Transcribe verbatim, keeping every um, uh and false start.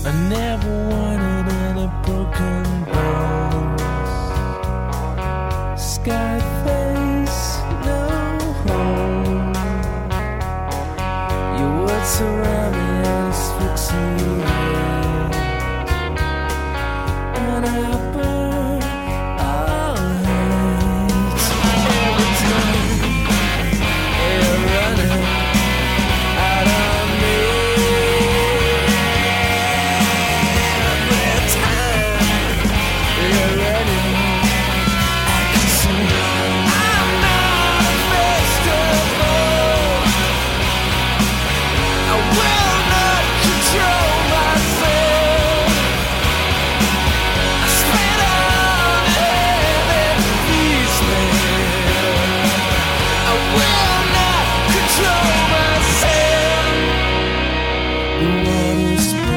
I never wanted any broken bones. Sky face, no home. Your words surround me and asphyxiate, and I burn all hate. Every time you're running out of me, every time you're running, I can see I'm not a vegetable. I will not control myself. I spit on air that feeds me. I will not control myself. The water's